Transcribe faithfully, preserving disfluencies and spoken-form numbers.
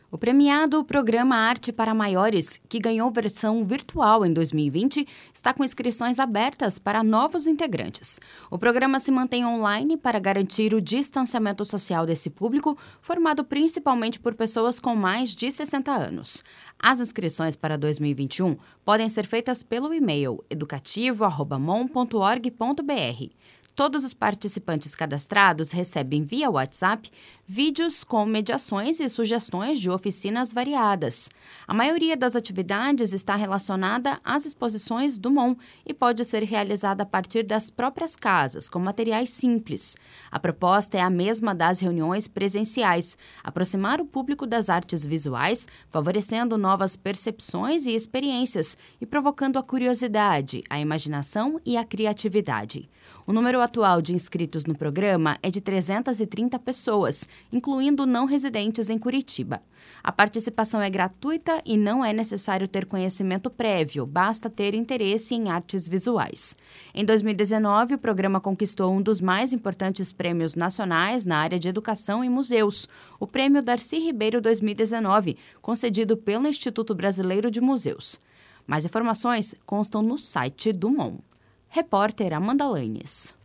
O premiado Programa Arte para Maiores, que ganhou versão virtual em dois mil e vinte, está com inscrições abertas para novos integrantes. O programa se mantém online para garantir o distanciamento social desse público, formado principalmente por pessoas com mais de sessenta anos. As inscrições para dois mil e vinte e um podem ser feitas pelo e-mail educativo arroba mon ponto org ponto br. Todos os participantes cadastrados recebem via WhatsApp vídeos com mediações e sugestões de oficinas variadas. A maioria das atividades está relacionada às exposições do Mon e pode ser realizada a partir das próprias casas, com materiais simples. A proposta é a mesma das reuniões presenciais, aproximar o público das artes visuais, favorecendo novas percepções e experiências e provocando a curiosidade, a imaginação e a criatividade. O número atual de inscritos no programa é de trezentas e trinta pessoas, incluindo não residentes em Curitiba. A participação é gratuita e não é necessário ter conhecimento prévio, basta ter interesse em artes visuais. Em dois mil e dezenove, o programa conquistou um dos mais importantes prêmios nacionais na área de educação e museus, o Prêmio Darcy Ribeiro dois mil e dezenove, concedido pelo Instituto Brasileiro de Museus. Mais informações constam no site do Mon. Repórter Amanda Lanes.